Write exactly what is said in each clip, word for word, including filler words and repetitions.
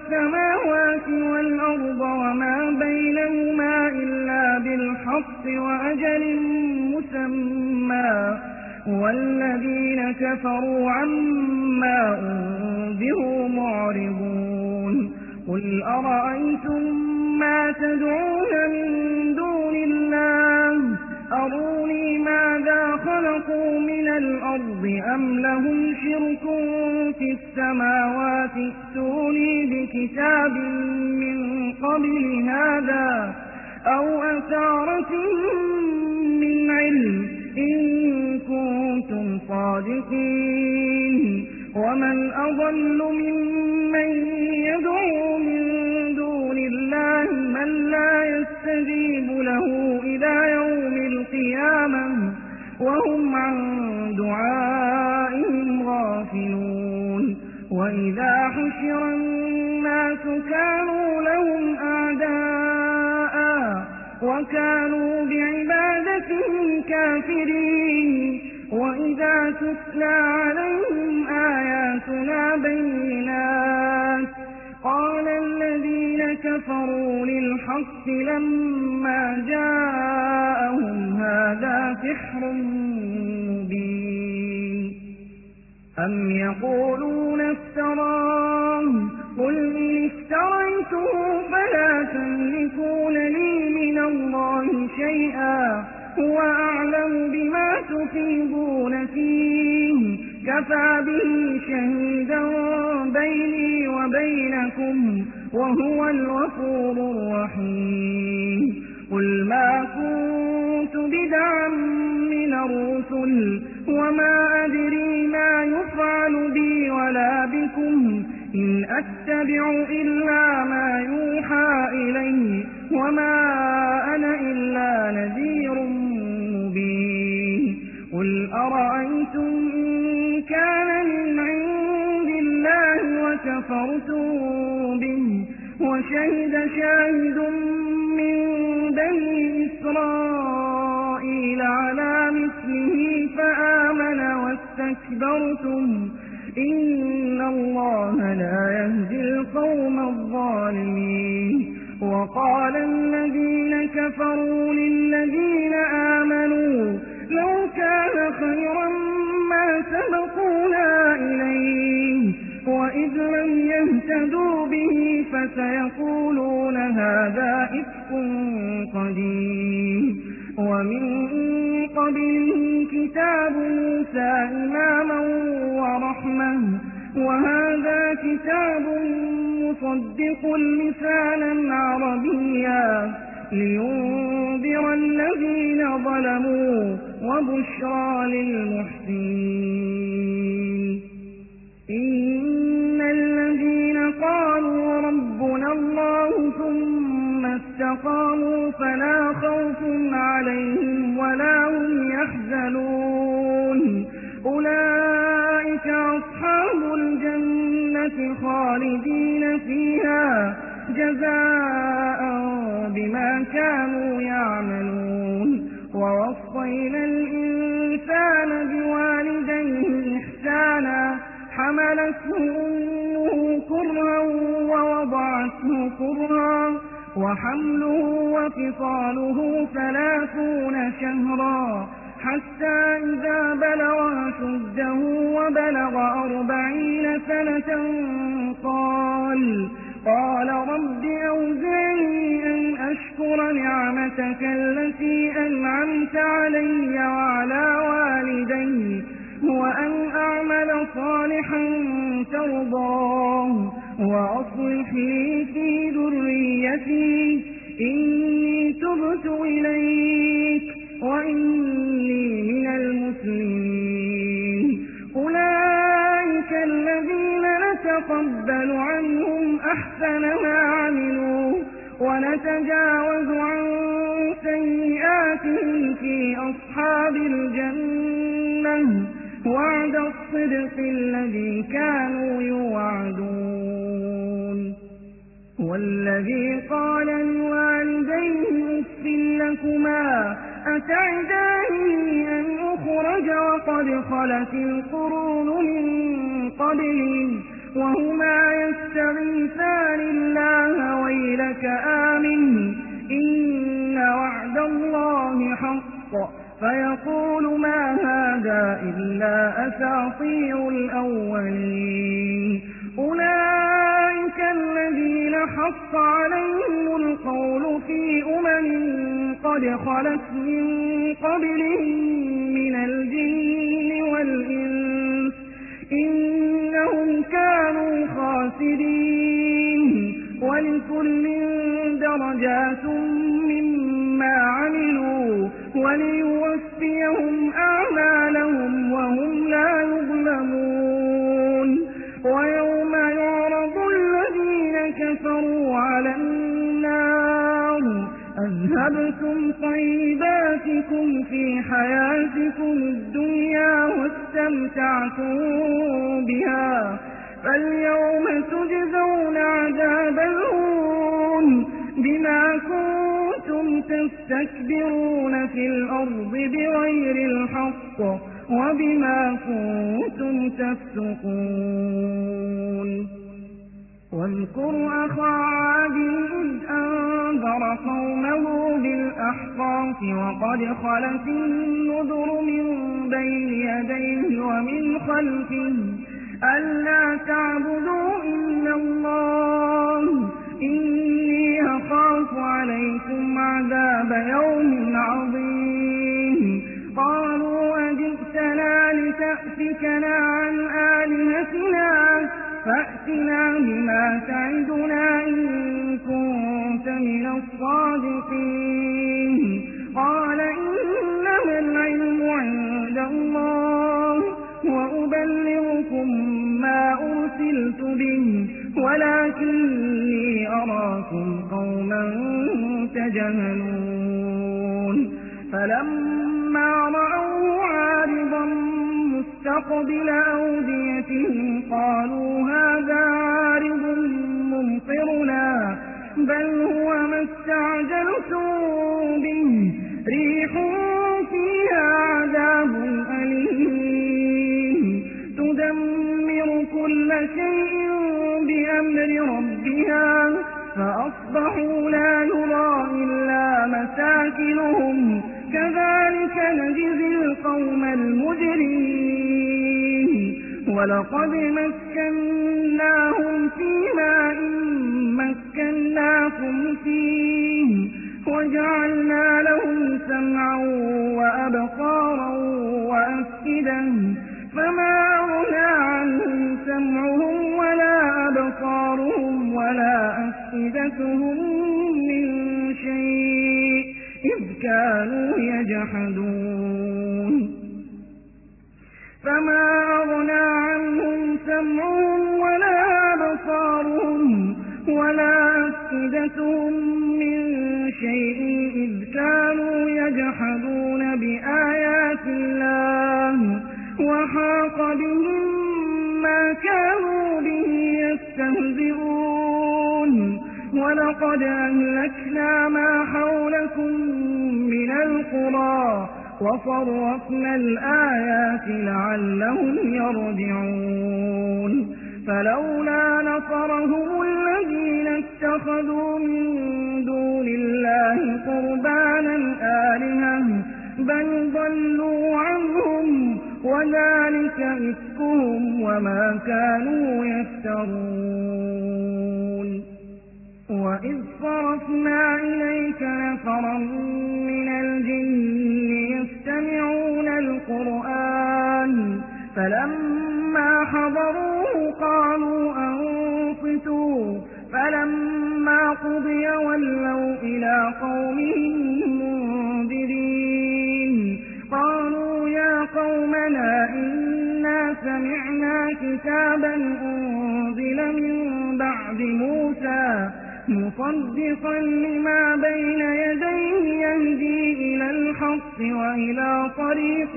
السماوات والأرض وما بينهما إلا بالحق وأجل مسمى والذين كفروا عما أنذروا معرضون قل أرأيتم ما تدعون من دون الله أروني ماذا خلقوا من الأرض أم لهم شرك في السماوات ائتوني بكتاب من قبل هذا أو أثارة من علم إن كنتم صادقين ومن أضل ممن يدعو من دون الله من لا يستجيب له إلى يوم القيامة وهم عن دعائهم غافلون وإذا حشر الناس كانوا لهم أعداء وكانوا بعبادتهم كافرين وإذا تتلى عليهم آياتنا بينات قال الذين كفروا للحق لما جاءهم هذا سحر مبين أم يقولون افتراه قل إن افتريته فلا تملكون لي من الله شيئا هو أعلم بما تفيضون فيه كفى به شهيدا بيني وبينكم وهو الغفور الرحيم قل ما كنت بدعا من الرسل وما أدري ما يفعل بي ولا بكم إن أتبع إلا ما يوحى إلي وما أنا إلا نذير مبين قل أرأيتم إن كان من عند الله وكفرتم به وشهد شاهد من بني إسرائيل على مثله فآمن واستكبرتم إن الله لا يهدي القوم الظالمين وقال الذين كفروا للذين آمنوا لو كان خيرا ما سبقونا إليه وإذ لم يهتدوا به فسيقولون هذا إفك قديم ومن قبله كتاب موسى إماما ورحمة وهذا كتاب مصدق لسانا عربيا لينذر الذين ظلموا وبشرى للمحسنين إن الذين قالوا ربنا الله ثم استقاموا فلا خوف عليهم ولا هم يحزنون أولئك أصحاب الجنة خالدين فيها جزاء بما كانوا يعملون ووصينا الإنسان بوالديه إحسانا حملته أمه كرها ووضعته كرها وحمله وفصاله ثلاثون شهرا حتى إذا بلغ أشده وبلغ أربعين سنة قال قال رب أوزعني أن أشكر نعمتك التي أنعمت علي وعلى والدي وأن أعمل صالحا ترضاه وأصلح لي في ذريتي إني تبت إليك وإني من المسلمين أولئك الذين نتقبل عنهم أحسن ما عملوا ونتجاوز عن سيئاتهم في أصحاب الجنة وعد الصدق الذي كانوا يوعدون والذي قال لوالديه أف لكما أتعداني أن أخرج وقد خلت القرون من قبلي وهما يستغيثان الله ويلك آمن إن وعد الله حق فيقول ما هذا إلا أساطير الأولين أولئك الذين حق عليهم القول في أمم قد خلت من قبلهم من الجن والإنس إنهم كانوا خاسرين ولكل درجات مما عملوا وليوفيهم أعمالهم وهم لا يظلمون ويوم يعرض الذين كفروا على النار أذهبتم طيباتكم في حياتكم الدنيا واستمتعتم بها فاليوم تجزون عذاب الهون بما كنتم تستكبرون في الأرض بغير الحق وبما كنتم تفسقون واذكر أخا عاد إذ أنذر قومه بالأحقاف وقد خلت النذر من بين يديه ومن خلفه ألا تعبدوا إلا الله إني أخاف عليكم عذاب يوم عظيم قالوا أجئتنا لتأفكنا عن آلهتنا فأتنا بما تعدنا إن كنت من الصادقين قال إنما العلم عند الله وأبلغكم ما أرسلت به ولكني أراكم قوما تجهلون فلما رأوه عارضا مستقبل أوديتهم قالوا هذا عارض ممطرنا بل هو ما استعجلتم به ريح فيها عذاب أليم تدمر كل شيء بأمر ربها فأصبحوا لا يرى إلا مساكنهم كذلك نجزي القوم المجرمين ولقد مكناهم في ماء مكناكم فيه وجعلنا لهم سمعا وأبصارا وأفئدة فما أغنى عنهم سمعهم ولا أبصارهم ولا أفئدتهم من شيء إذ كانوا يجحدون فما أغنى عنهم سمعهم ولا أبصارهم ولا أفئدتهم من شيء إذ كانوا يجحدون بآيات الله وحاق بهم ما كانوا به يستهزئون ولقد أهلكنا ما حولكم من القرى وصرفنا الآيات لعلهم يرجعون فلولا نصرهم الذين اتخذوا من دون الله قربانا آلهة بل ضلوا عنهم وذلك إفكهم وما كانوا يفترون وإذ صرفنا إليك نفرا من الجن يستمعون القرآن فلما حضروه قالوا أنصتوا فلما قضي ولوا إلى قومهم منذرين قالوا يا قومنا إنا سمعنا كتابا أنزل من بعد موسى مصدقا لما بين يديه يهدي إلى الحق وإلى طريق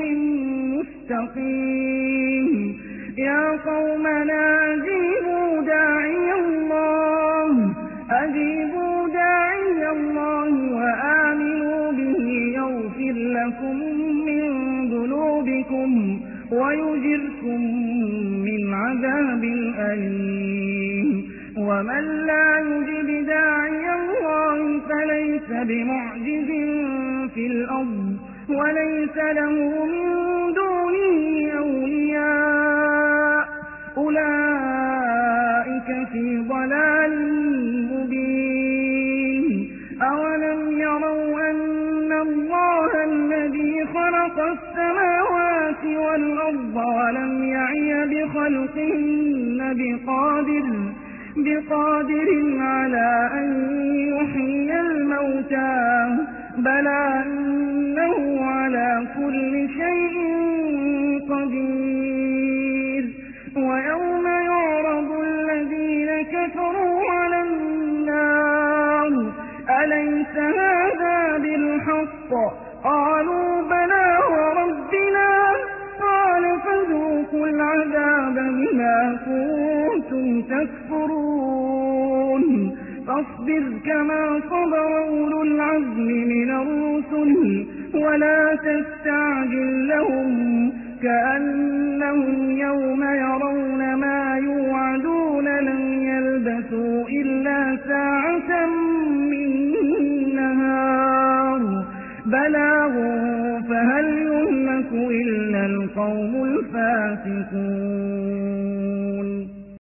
مستقيم يا قومنا أجيبوا داعي الله أجيبوا داعي الله وآمنوا به يغفر لكم من ذنوبكم ويجركم من عذاب عذاب أليم ومن لا يجب داعي الله فليس بمعجز في الأرض وليس له من دونه أولياء أولئك في ضلال مبين أولم يروا أن الله الذي خلق السماوات والأرض ولم يعي بخلقهن بقادر بقادر على أن يحيي الموتى بلى إنه على كل شيء قدير ويوم يعرض الذين كفروا على النار أليس هذا بالحق قالوا بلى وربنا قال فذوقوا العذاب بما كنتم تكفرون فاصبر كما صبر أولو العزم من الرسل ولا تستعجل لهم كأنهم يوم يرون ما يوعدون لم يلبثوا إلا ساعة من نهار بلاغ فهل يهلك إلا القوم الفاسقون